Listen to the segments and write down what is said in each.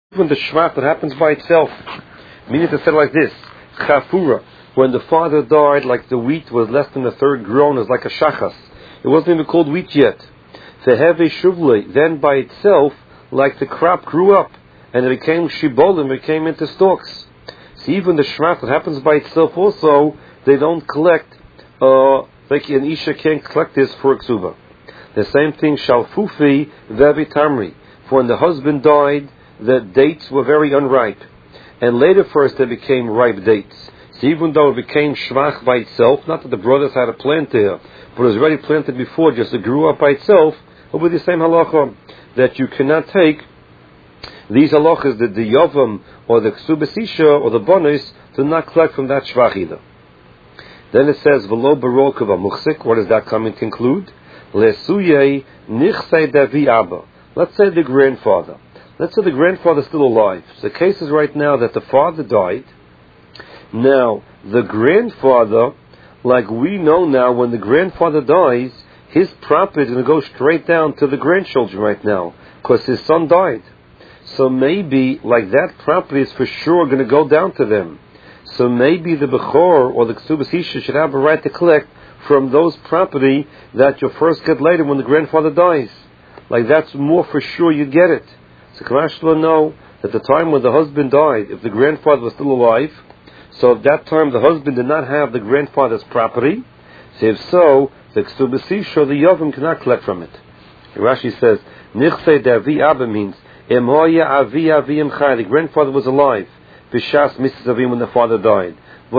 When the shvach that happens by itself, meaning to say it like this, chafura, when the father died, like the wheat was less than a third grown, is like a shachas. It wasn't even called wheat yet. Teheve shuvle, then by itself, like the crop grew up, and it became shibolim, it came into stalks. So even the shvach that happens by itself also, they don't collect, like an isha can't collect this for a ksuba. The same thing, shalfufi vevi tamri. For when the husband died, the dates were very unripe. And later first they became ripe dates. So even though it became shvach by itself, not that the brothers had a plant there, but it was already planted before, just it grew up by itself, it would be the same halacha, that you cannot take these halachas, that the yavam, or the ksubasisha, or the bonus, do not collect from that shvach either. Then it says, v'lo barol kava muchsik. What does that comment conclude? Lesuye nichsei davi abba. Let's say the grandfather. Let's say the grandfather is still alive. So the case is right now that the father died. Now, the grandfather, like we know now, when the grandfather dies, his property is going to go straight down to the grandchildren right now, because his son died. So maybe, like that property is for sure going to go down to them. So maybe the Bechor or the Ksubas Isha should have a right to collect from those property that you'll first get later when the grandfather dies. Like that's more for sure you get it. So Kamashla know that the time when the husband died, if the grandfather was still alive, so at that time the husband did not have the grandfather's property, so if so, the Ksubasisha, the Yavim cannot collect from it. Rashi says, Nichsei Davi Abba means, Emoya Avi Avim Chai, the grandfather was alive, Bishas Mrs. Avim when the father died.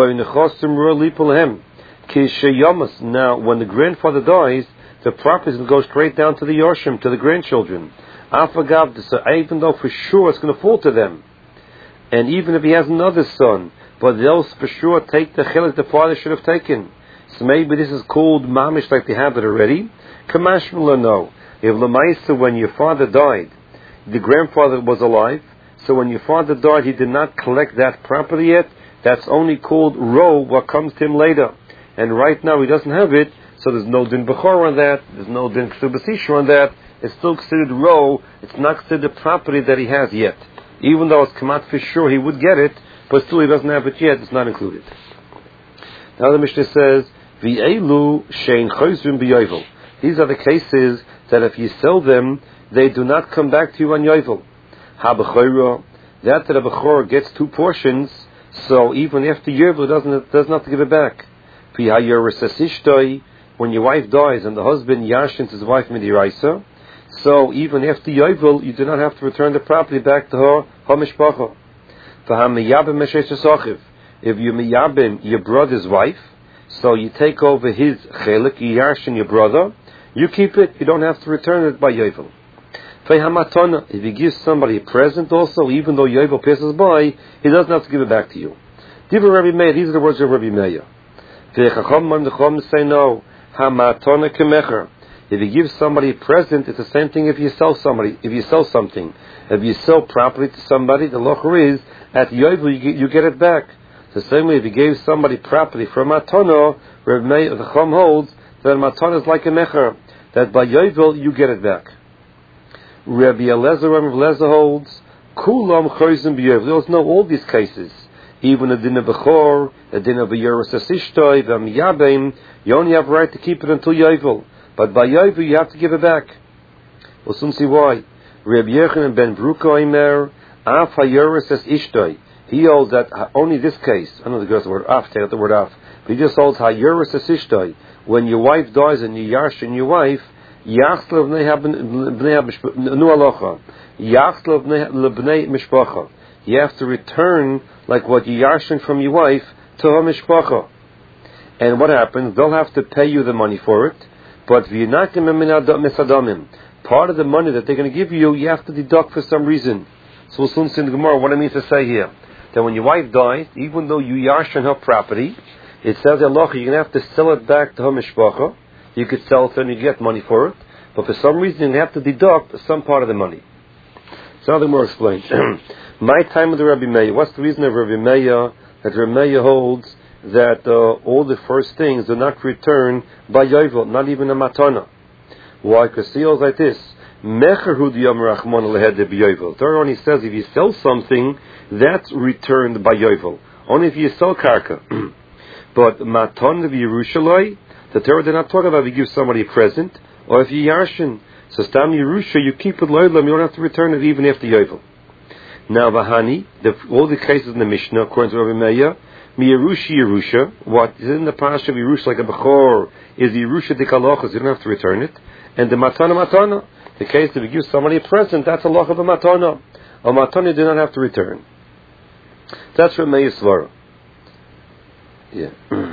Now, when the grandfather dies, the property will go straight down to the Yoshim, to the grandchildren. Even though for sure it's going to fall to them. And even if he has another son, but they'll for sure take the chelik the father should have taken. So maybe this is called mamish like they have it already. Kamashmula no. If Lamaisa, when your father died, the grandfather was alive, so when your father died he did not collect that property yet, that's only called ro, what comes to him later. And right now he doesn't have it, so there's no din bechor on that, there's no din ksubasisha on that. It's still considered row, it's not considered the property that he has yet. Even though it's come out for sure he would get it, but still he doesn't have it yet, it's not included. Now the Mishnah says, V'elu shein chosrim b'yovel. These are the cases that if you sell them, they do not come back to you on yovel. Ha-b'chorah, that the bechor gets 2 portions, so even after yovel doesn't have to give it back. V'ha-yoris asishtoi, when your wife dies and the husband yashins his wife midiraisa, so even after yovel, you do not have to return the property back to her mishpacha. If you miyabim your brother's wife, so you take over his chelik, you yashin your brother, you keep it, you don't have to return it by yovel. If you give somebody a present also, even though yovel passes by, he doesn't have to give it back to you. These are the words of Rabbi Meir. The Chacham say no. Hamatona kemecher. If you give somebody a present, it's the same thing if you sell somebody. If you sell something, if you sell property to somebody, the locher is at yovel you get it back. The same way, if you gave somebody property for matona, Rabbi Meir the Chacham holds that matona is like a mecher, that by yovel you get it back. Rabbi Eliezer holds kulam choizim b'yovel. There was no all these cases. Even a din of bechor, a din of a yoros asishtoi, v'amiyabim, you only have a right to keep it until yovel. But by yovel you have to give it back. We'll soon see why. Rabbi Yochanan ben Bruka Omer, af hayoros asishtoi. He holds that only this case, I don't know the girl's word af, take out the word af, but he just holds hayoros asishtoi. When your wife dies and you yarshin your wife, yachslav b'nei mishpacha. You have to return like what you yarshin from your wife to her mishpacha. And what happens? They'll have to pay you the money for it, but part of the money that they're going to give you, you have to deduct for some reason. So we'll soon see in the Gemara what I mean to say here. That when your wife dies, even though you yarshin her property, it says you're going to have to sell it back to her mishpacha. You could sell it and you get money for it, but for some reason you have to deduct some part of the money. So now the Gemara explains. My time with the Rabbi Meir. What's the reason of Rabbi Meir? That Rabbi Meir holds that all the first things do not return by yovel, not even a matana. Why? Because he holds like this. Mecherhu diyam rachmon lehed b'yovel. Torah only says if you sell something, that's returned by yovel. Only if you sell karka. But maton v'Yerushaloi, the Torah did not talk about if you give somebody a present, or if you yarshin. So stam Yerusha, you keep it loylam, you don't have to return it even after yovel. Now Bahani, all the cases in the Mishnah, according to Rabbi Meir, Yerusha, what is in the Pasha of Yerusha like a Bechor, is Yerusha de Kalachos, you don't have to return it. And the Matana, the case if you give somebody a present, that's a loch of a Matana. A Matana you do not have to return. That's Rabbi Meir Svara. Yeah.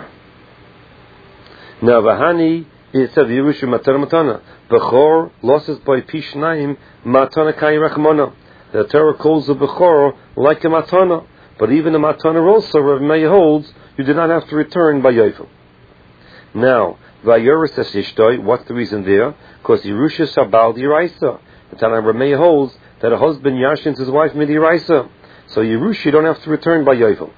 Now Bahani, it says Yerusha Matana. Bechor losses by Pishnaim, Matana Kai Rachmona. The Torah calls the Bechor like a Matana. But even a Matana also, Rav Meir holds, you do not have to return by Yovel. Now, Vayoris Esishtoi, what's the reason there? Because Yerusha Sabal D'Iraisa. The Tanna Rav Meir holds that a husband yashins his wife Mid'Iraisa. So Yerusha you don't have to return by Yovel.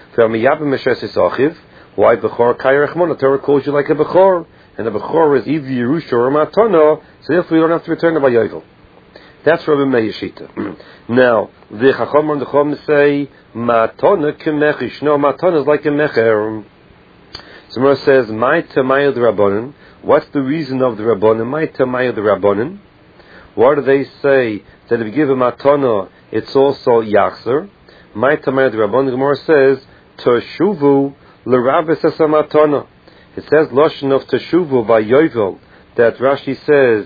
Why Bechor Kai Rachmon? The Torah calls you like a Bechor. And a Bechor is either Yerusha or Matana, so therefore you don't have to return it by Yovel. That's Rabbi Meir Shita. Now, the Chacham and the Chacham say, Matana kemechish. No, Matana is like a mecher. Somewhere says, Mai Tamaya the Rabbanan. What's the reason of the Rabbanan? Mai Tamaya the Rabbanan. Why do they say that if you give a Matana, it's also Yachzer? Mai Tamaya the Rabbanan. The Gemara says, Teshuvu l'Rabbis as a Matana. It says, Lashon of Teshuvu by Yovel, that Rashi says,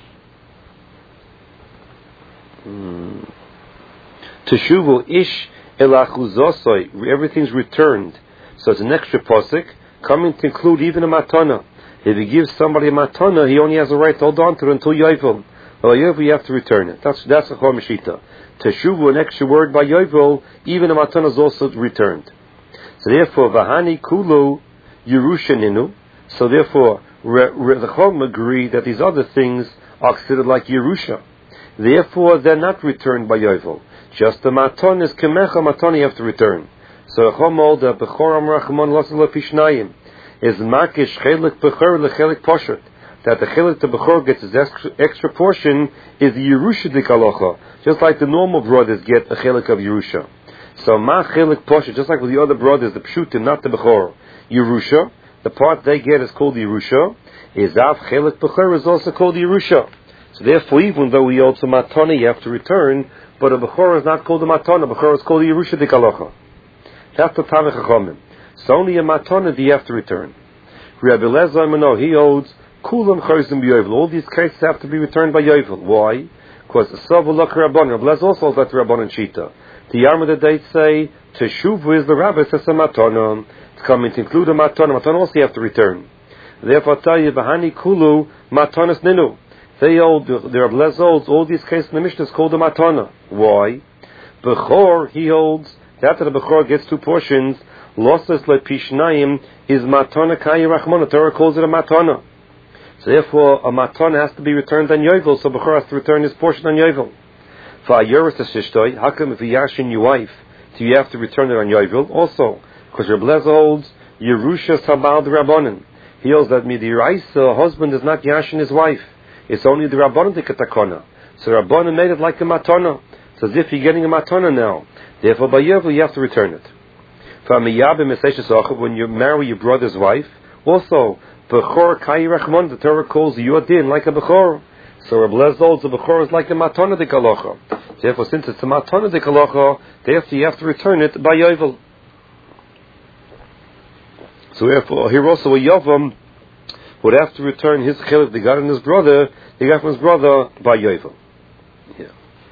Teshuvu ish elachuzosoi, everything's returned. So it's an extra posik coming to include even a matana. If he gives somebody a matana, he only has a right to hold on to it until yovel. Well, yovel you have to return it. That's a chomishita. Teshuvu, an extra word by yovel, even a matana is also returned. So therefore, vahani kulu Yerushaninu. So therefore, the chom agree that these other things are considered like Yerusha. Therefore, they're not returned by Yovel. Just the maton is kemecha maton you have to return. So Chomol the Bechoram Rachmon Losel Pishnayim is makish chelik bechor lechelik poshet. That the chelik to bechor gets his extra portion is the Yerusha de Kalocha, just like the normal brothers get a chelik of Yerusha. So ma chelik poshet, just like with the other brothers, the pshutim, not the bechor. Yerusha, the part they get is called Yerusha. Is av chelik bechor is also called Yerusha. So therefore, even though we hold to matana, you have to return. But a bechor is not called a matana. A bechor is called a Yerusha de Kalocha. That's the Tanna Chachamim. So only a matana do you have to return. Rabbi Lezer he holds kulam charizim b'yovel. All these cases have to be returned by yovel. Why? Because savulak rabbanon. Rabbi Lezer also holds that rabbanon shita. The Yarmah that they say teshuvu is the rabbi says a matana. It's coming to include a matana. Matana also you have to return. Therefore, I tell you, v'hani kulu matanas ninu. They hold, the Rabbi Lezer holds, all these cases in the Mishnah is called a matana. Why? Bechor, he holds, that the Bechor gets two portions, losses lepishnayim is matana kai rachmon. The Torah calls it a matana. So therefore, a matana has to be returned on Yovel, so Bechor has to return his portion on Yovel. For Ayeris Asishtoi, how come if you yashin your wife, do you have to return it on Yovel? Also, because Rabbi Lezer holds, Yerusha Sabal the Rabbanan. He holds that Mid'Iraisa, a husband is not yashin his wife. It's only the Rabbanan de Katakona. So Rabbanan made it like a matana. It's as if you're getting a matana now. Therefore, by Yovel, you have to return it. When you marry your brother's wife, also, Bechor Kai Rachmon, the Torah calls your din like a Bechor. So Rabbi Lezer holds the Bechor is like a matana de Kalocha. Therefore, since it's a matana de Kalocha, therefore you have to return it by Yovel. So therefore, here also a Yovam would have to return his chelik they got from his brother by Yovel. Yeah.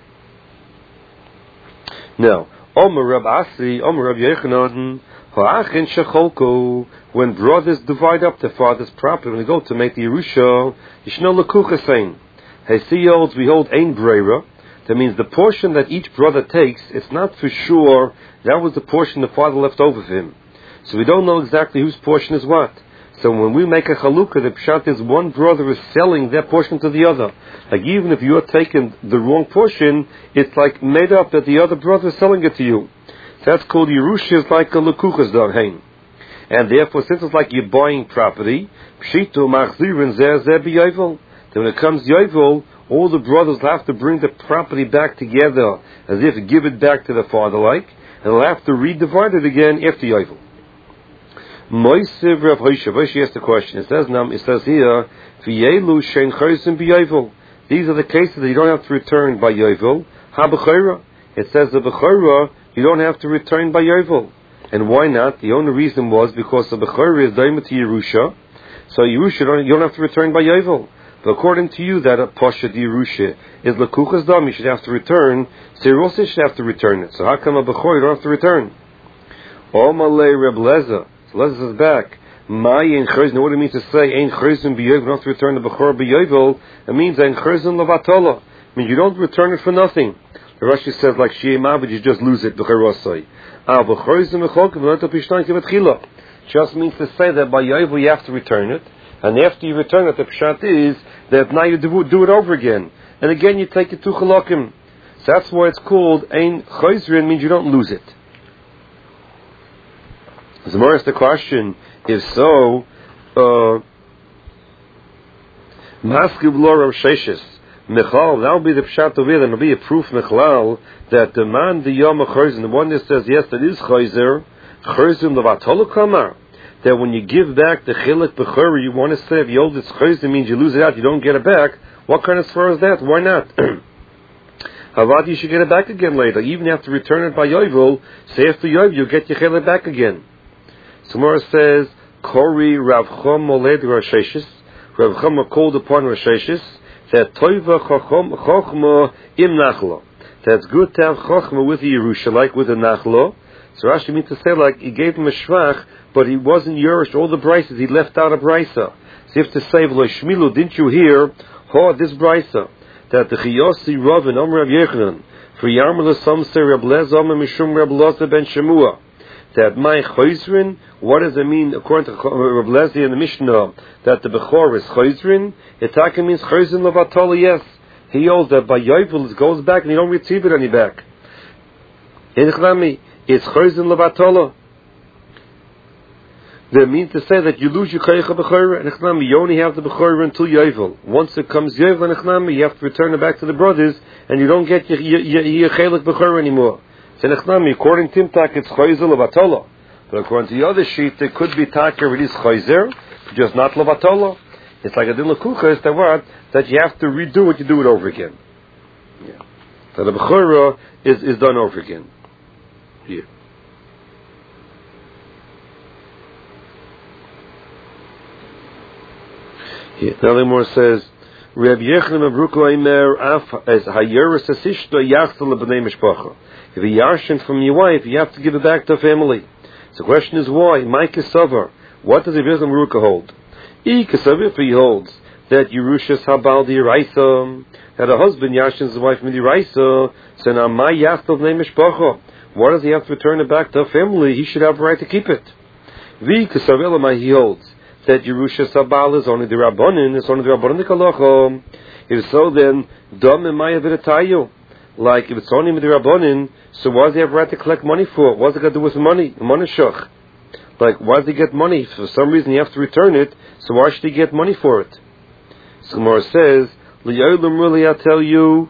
Now, Omer Rab Asi, Omer Rab Yechanan, Ha'achin Shecholko, when brothers divide up their father's property, when they go to make the Yerusha, Yishno Lekucha saying, Hesi holds, we hold Ein Breira. That means the portion that each brother takes, it's not for sure that was the portion the father left over for him. So we don't know exactly whose portion is what. So when we make a chalukah, the pshat is one brother is selling their portion to the other. Like even if you are taking the wrong portion, it's like made up that the other brother is selling it to you. So that's called Yerusha, is like a lekuchas darhein. And therefore, since it's like you're buying property, pshitu machzirin zeh b'yovel. Then when it comes yovel, all the brothers will have to bring the property back together, as if give it back to the father, like, and they'll have to redivide it again after Yovel. Moisiv Rav Hoshi asked the question. It says here, V'yelu shein chaysim b'Yovel. These are the cases that you don't have to return by Yovel. Ha-b'chayra. It says the b'chayra, you don't have to return by Yovel. And why not? The only reason was because the b'chayra is daima to Yerusha. So Yerusha, you don't have to return by Yovel. But according to you, that a Pasha Yerusha is Lakuchas Dam, you should have to return. So you also should have to return it. So how come a b'chayra you don't have to return? Omalei Reb Leza. So Leza is back. Mai ein chayzin. What it means to say ein chayzin b'yovel? You don't have to return the b'chor b'yovel. It means ein chayzin levatola. I mean you don't return it for nothing. The Rashi says like shiyei ma'abed, you just lose it b'chorosai. B'chayzin b'chok v'nata pishtan kivatchila. Just means to say that by yovel you have to return it, and after you return it, the pshat is that now you do it over again, and again you take it to chalakim. So that's why it's called ein chayzin. Means you don't lose it. So more is the question. If so, Maskib Lor of Sheshis, Michal, that will be the Pshat of it, and it will be a proof, Michlal, that the man, the Yom HaChayzin, the one that says, yes, that is Chayzer, Chayzim Levatolu Kamar, that when you give back the Chilik B'chari, you want to say, if you hold this Chayzim, means you lose it out, you don't get it back. What kind of svar is that? Why not? Havad, you should get it back again later. You even have to return it by Yovel, say after Yovel, you'll get your Chilik back again. Tomorrow says, Kori Rav Chom Moled Rasheshis. Rav Chom called upon Rasheshis that Toiva Chochma im Nachlo. That's good to have Chochma with the Yerusha, like with the Nachlo. So Rashi means to say, like, he gave him a Shvach, but he wasn't Yerush all the Brises. He left out a Brisa. So you have to say, V'lo Shmilu, didn't you hear, this Brisa, that the Chiyosi Rav and Rav Yechanan, for Yarmel Samse Rab Lez Omer Mishum Rab Loza ben Shemua, that my chayzrin, what does it mean according to Rav Lezi in the Mishnah that the Bechor is chayzrin? It means chayzrin levatol. Yes, he holds that by Yovel it goes back and you don't receive it any back. It's chayzrin levatol. That means to say that you lose your kaycha bechor and you only have the bechor until Yovel. Once it comes Yovel and you have to return it back to the brothers and you don't get your chaylik bechor anymore. According to Timtak, it's chayzer levatola. But according to the other sheet, it could be taker, it is chayzer, just not levatola. It's like a din lekucha, that you have to redo it, you do it over again. Yeah. So the bechora is done over again. Here. Here. Now the more says, Reb Yechon Abruko Aimer Af as Hayeris Asishto Yachtel B'nei Mishpacha. If you yarshin from your wife, you have to give it back to the family. So the question is why? My Kesavar. What does Reb Yechon Abruko hold? Kesavar, if he holds that Yerushas Habal D'Iraisa, that a husband yarshins his wife D'Iraisa, so now my Yachtel B'nei Mishpacha. Why does he have to return it back to the family? He should have a right to keep it. Kesavar, he holds that Yerusha Sabal is only the Rabbanin, it's only the Rabbanin the Kalacha. If so, then Dom and Maya Vidatayu. Like, if it's only the Rabbanin, so why does he have a right to collect money for? What's it got to do with money? Money shach. Like, why does he get money? For some reason you have to return it, so why should he get money for it? So Gemara says, L'yolim really I tell you,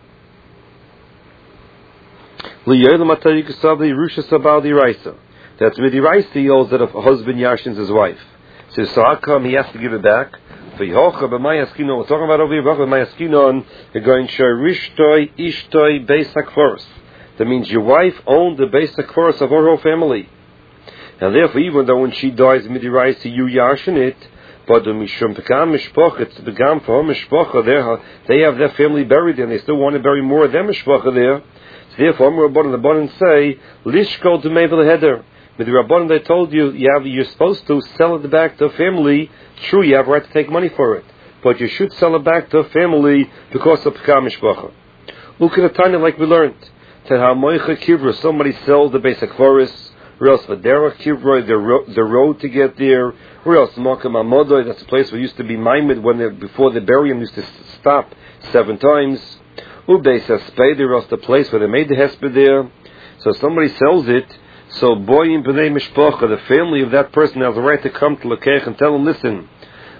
L'yolim I tell you, Kesav the Yerusha Sabal the Raisa. That's with the Raisa, he holds that a husband yarshins his wife. So how come he has to give it back? We're talking about over here, you're going Sharishtoi Ishtoi Beisak Forest. That means your wife owned the Beisak Forest of her whole family. And therefore, even though when she dies, Midirais, you yarshin it, but the Mishum Pekam Mishpoch, it's the Begam for her Mishpocha, they have their family buried there, and they still want to bury more of their Mishpocha there. So therefore, the Rabbanan say, Lishkol to Mevel Heder. With the Rabbanan, they told you, you're supposed to sell it back to a family. True, you have a right to take money for it, but you should sell it back to a family because of Pekam Mishpacha. Look at a tanya like we learned. Somebody sells the basic forest, or else Vadera Kivra, the road to get there, or else Makam Amodoy, that's the place where used to be Maimed before they bury him, used to stop 7 times. Ubeis Hesped, or else the place where they made the Hesped there. So somebody sells it. So Boyim B'nei Mishpacha, the family of that person has a right to come to Lekech and tell him, listen,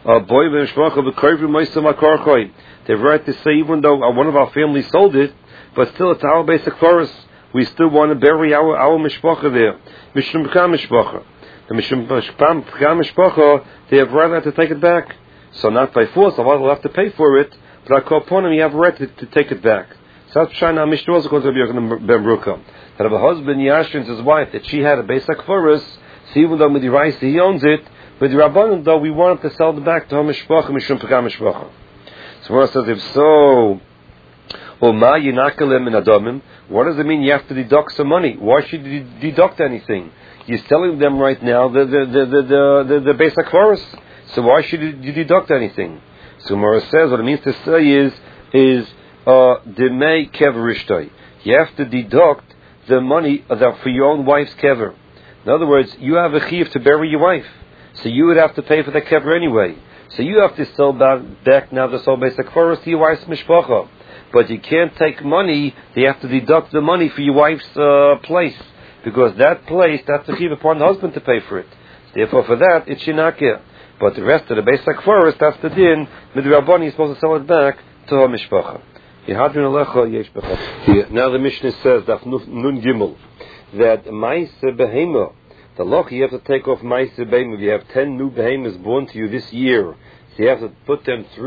They have right to say, even though one of our families sold it, but still it's our basic forest. We still want to bury our mishpacha there. Mishum Pekam mishpacha. The Mishum Pekam mishpacha, they have right to take it back. So not by force, Allah will have to pay for it, but upon him, you have a right to take it back. So that's Shana Mishnah also going to be Ben Ruka. That if a husband yashins his wife that she had a basic forest, so even though with the rice he owns it, but the Rabbanan though we want him to sell it back to her mishpacha, Mishum Pekam mishpacha. So when it says if so, what does it mean you have to deduct some money? Why should you deduct anything? You're selling them right now the basic forest. So why should you deduct anything? So Mara says what it means to say is demei kever. You have to deduct the money for your own wife's kever. In other words, you have a chiyuv to bury your wife, so you would have to pay for the kever anyway. So you have to sell back now the whole basic forest to your wife's mishpacha. But you can't take money. You have to deduct the money for your wife's place, because that place, that's a chiyuv upon the husband to pay for it. Therefore, for that, it's shinakeh. But the rest of the basic forest, that's the din. Midrabban, you're supposed to sell it back to her mishpacha. Now the Mishnah says that Nun Gimel, that Maise Behema, the loch you have to take off Maise Behema. If you have 10 new behemoths born to you this year, so you have to put them through